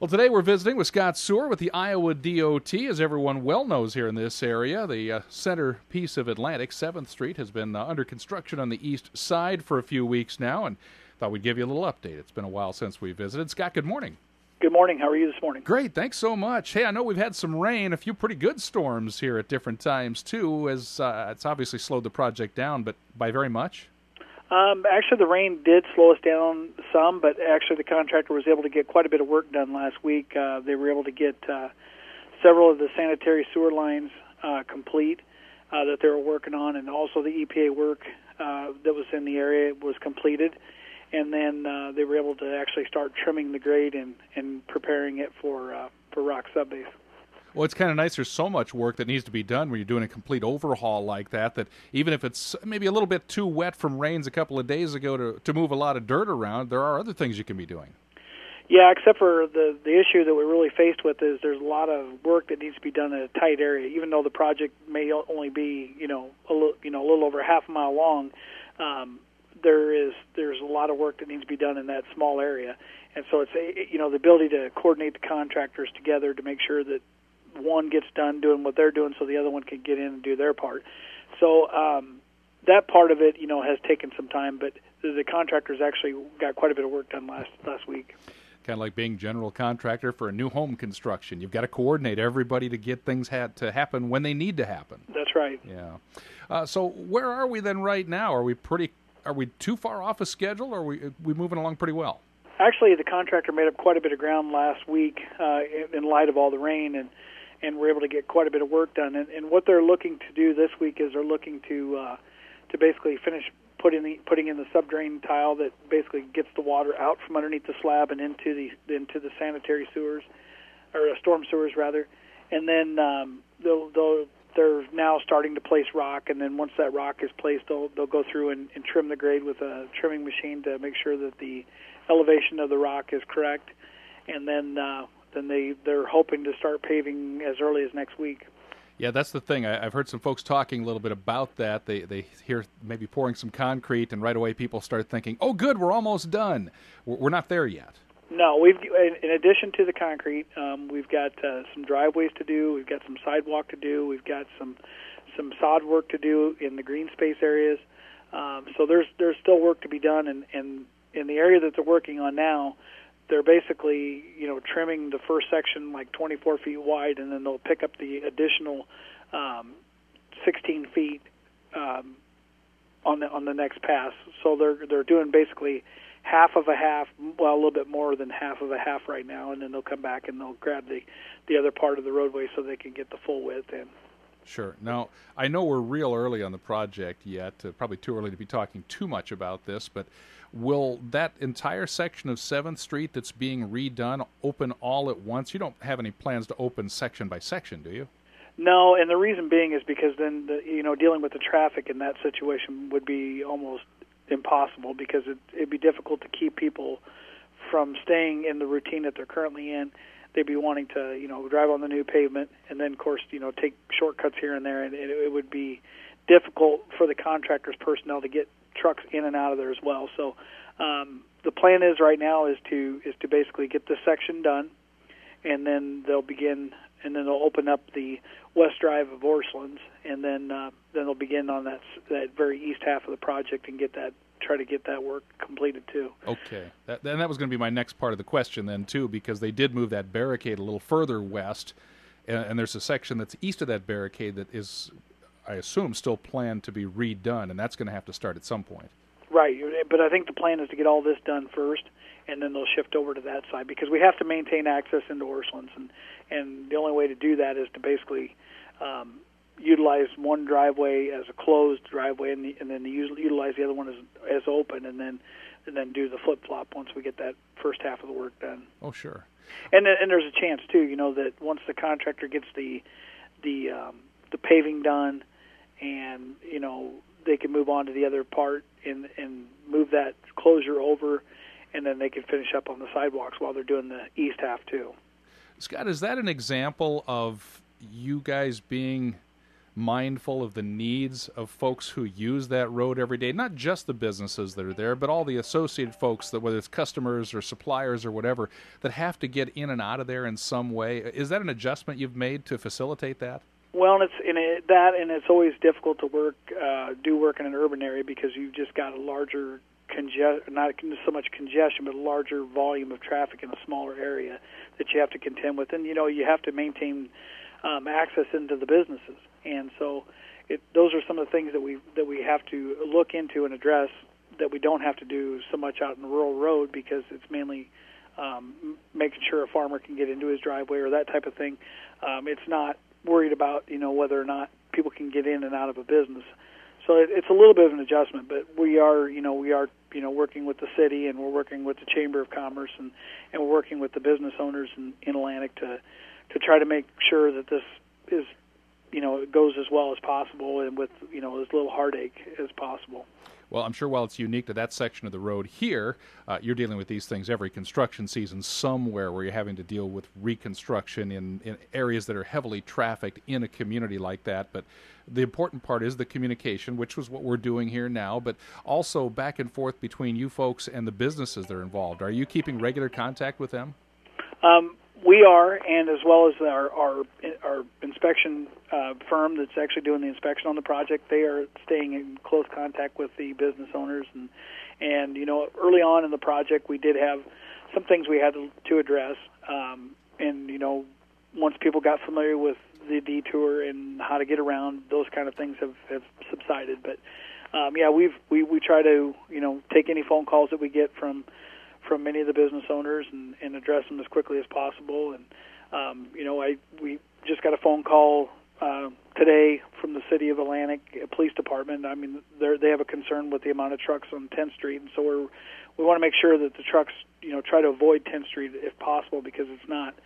Well, today we're visiting with Scott Sewer with the Iowa DOT. As everyone well knows here in this area, the centerpiece of Atlantic, 7th Street, has been under construction on the east side for a few weeks now, and thought we'd give you a little update. It's been a while since we visited. Scott, good morning. Good morning. How are you this morning? Great. Thanks so much. Hey, I know we've had some rain, a few pretty good storms here at different times, too, as it's obviously slowed the project down, but by very much? Actually, the rain did slow us down some, but actually the contractor was able to get quite a bit of work done last week. They were able to get several of the sanitary sewer lines complete that they were working on, and also the EPA work that was in the area was completed. And then they were able to actually start trimming the grade and preparing it for rock subbase. Well, it's kind of nice. There's so much work that needs to be done when you're doing a complete overhaul like that, that even if it's maybe a little bit too wet from rains a couple of days ago to move a lot of dirt around, there are other things you can be doing. Yeah, except for the issue that we're really faced with is there's a lot of work that needs to be done in a tight area. Even though the project may only be a little over half a mile long, there's a lot of work that needs to be done in that small area, and so it's the ability to coordinate the contractors together to make sure that one gets done doing what they're doing so the other one can get in and do their part. So that part of it, has taken some time, but the contractors actually got quite a bit of work done last week. Kind of like being general contractor for a new home construction. You've got to coordinate everybody to get things to happen when they need to happen. That's right. Yeah. So where are we then right now? Are we too far off a schedule, or are we moving along pretty well? Actually, the contractor made up quite a bit of ground last week in light of all the rain, and we're able to get quite a bit of work done. And what they're looking to do this week is they're looking to basically finish putting in the subdrain tile that basically gets the water out from underneath the slab and into the sanitary sewers, or storm sewers rather. And then they're now starting to place rock, and then once that rock is placed, they'll go through and trim the grade with a trimming machine to make sure that the elevation of the rock is correct, and then they're hoping to start paving as early as next week. Yeah, that's the thing. I've heard some folks talking a little bit about that. They hear maybe pouring some concrete, and right away people start thinking, "Oh, good, we're almost done." We're not there yet. No, in addition to the concrete, we've got some driveways to do. We've got some sidewalk to do. We've got some sod work to do in the green space areas. So there's still work to be done, and in the area that they're working on now, they're basically trimming the first section like 24 feet wide, and then they'll pick up the additional 16 feet on the next pass. So they're doing basically half of a half, well, a little bit more than half of a half right now, and then they'll come back and they'll grab the other part of the roadway so they can get the full width in. Sure. Now, I know we're real early on the project yet, probably too early to be talking too much about this, but will that entire section of 7th Street that's being redone open all at once? You don't have any plans to open section by section, do you? No, and the reason being is because then dealing with the traffic in that situation would be almost impossible, because it'd be difficult to keep people from staying in the routine that they're currently in. They'd be wanting to, drive on the new pavement, and then, of course, take shortcuts here and there, and it would be difficult for the contractor's personnel to get trucks in and out of there as well. So the plan is right now is to basically get this section done, and then they'll open up the west drive of Orscheln's, and then they'll begin on that very east half of the project and try to get that work completed too. Okay, that was going to be my next part of the question then too, because they did move that barricade a little further west, and there's a section that's east of that barricade that is, I assume, still planned to be redone, and that's going to have to start at some point. Right, but I think the plan is to get all this done first, and then they'll shift over to that side, because we have to maintain access into Orscheln's, and the only way to do that is to basically utilize one driveway as a closed driveway, and then utilize the other one as open, and then do the flip-flop once we get that first half of the work done. Oh, sure. And there's a chance too, that once the contractor gets the paving done, and they can move on to the other part and move that closure over, and then they can finish up on the sidewalks while they're doing the east half too. Scott, is that an example of you guys being mindful of the needs of folks who use that road every day, not just the businesses that are there, but all the associated folks, that whether it's customers or suppliers or whatever, that have to get in and out of there in some way. Is that an adjustment you've made to facilitate that? Well, and it's always difficult to do work in an urban area because you've just got a larger not so much congestion, but a larger volume of traffic in a smaller area that you have to contend with, and you have to maintain access into the businesses, and so those are some of the things that we have to look into and address that we don't have to do so much out in the rural road because it's mainly making sure a farmer can get into his driveway or that type of thing. It's not worried about whether or not people can get in and out of a business. So it's a little bit of an adjustment, but we are working with the city, and we're working with the Chamber of Commerce, and we're working with the business owners in Atlantic to try to make sure that this is it goes as well as possible and with as little heartache as possible. Well, I'm sure while it's unique to that section of the road here, you're dealing with these things every construction season somewhere where you're having to deal with reconstruction in areas that are heavily trafficked in a community like that. But the important part is the communication, which was what we're doing here now, but also back and forth between you folks and the businesses that are involved. Are you keeping regular contact with them? We are, and as well as our inspection firm that's actually doing the inspection on the project, they are staying in close contact with the business owners. And early on in the project, we did have some things we had to address. Once people got familiar with the detour and how to get around, those kind of things have subsided. But we try to take any phone calls that we get from many of the business owners and address them as quickly as possible. And we just got a phone call today from the City of Atlantic Police Department. I mean, they have a concern with the amount of trucks on 10th Street, and so we want to make sure that the trucks try to avoid 10th Street if possible, because it's not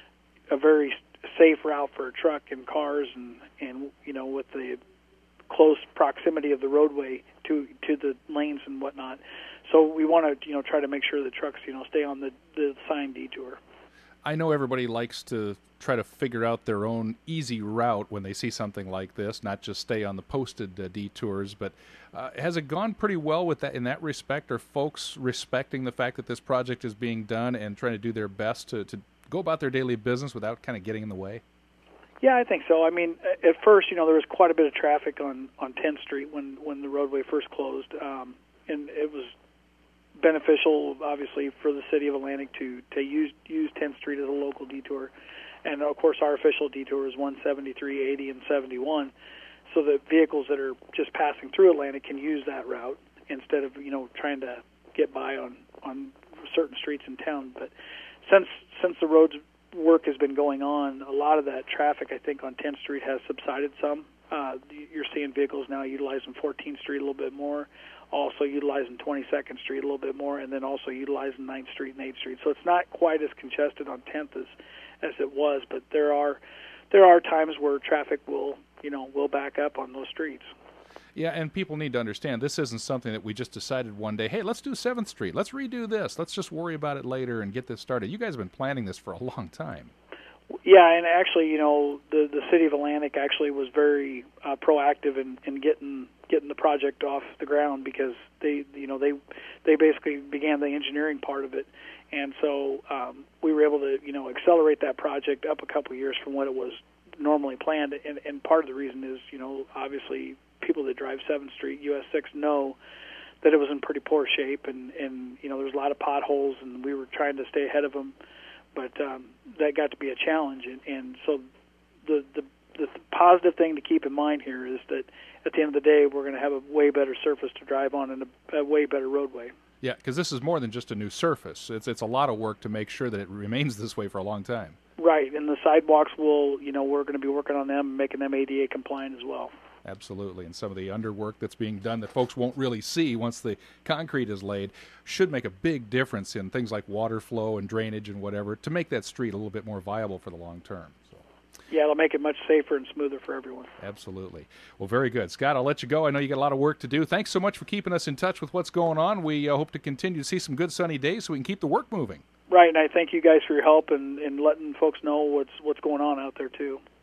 a very safe route for a truck and cars, and with the close proximity of the roadway to the lanes and whatnot. So we want to try to make sure the trucks stay on the assigned detour. I know everybody likes to try to figure out their own easy route when they see something like this, not just stay on the posted detours. But has it gone pretty well with that in that respect? Are folks respecting the fact that this project is being done and trying to do their best to go about their daily business without kind of getting in the way? Yeah, I think so. I mean, at first, there was quite a bit of traffic on 10th Street when the roadway first closed, and it was beneficial, obviously, for the City of Atlantic to use 10th Street as a local detour. And, of course, our official detour is 173, 80, and 71, so that vehicles that are just passing through Atlantic can use that route instead of, trying to get by on certain streets in town. But since the roads work has been going on, a lot of that traffic, I think, on 10th Street has subsided some. You're seeing vehicles now utilizing 14th Street a little bit more, also utilizing 22nd Street a little bit more, and then also utilizing 9th Street and 8th Street. So it's not quite as congested on 10th as it was, but there are times where traffic will back up on those streets. Yeah, and people need to understand this isn't something that we just decided one day, hey, let's do 7th Street, let's redo this, let's just worry about it later and get this started. You guys have been planning this for a long time. Yeah, and actually, the City of Atlantic actually was very proactive in getting the project off the ground, because they basically began the engineering part of it, and so we were able to accelerate that project up a couple of years from what it was normally planned. And part of the reason is obviously people that drive 7th Street, US 6, know that it was in pretty poor shape, and there was a lot of potholes, and we were trying to stay ahead of them. But that got to be a challenge, and so the positive thing to keep in mind here is that at the end of the day, we're going to have a way better surface to drive on and a way better roadway. Yeah, because this is more than just a new surface. It's a lot of work to make sure that it remains this way for a long time. Right, and the sidewalks we're going to be working on them, making them ADA compliant as well. Absolutely, and some of the underwork that's being done that folks won't really see once the concrete is laid should make a big difference in things like water flow and drainage and whatever to make that street a little bit more viable for the long term. So. Yeah, it'll make it much safer and smoother for everyone. Absolutely. Well, very good. Scott, I'll let you go. I know you got a lot of work to do. Thanks so much for keeping us in touch with what's going on. We hope to continue to see some good sunny days so we can keep the work moving. Right, and I thank you guys for your help and letting folks know what's going on out there, too.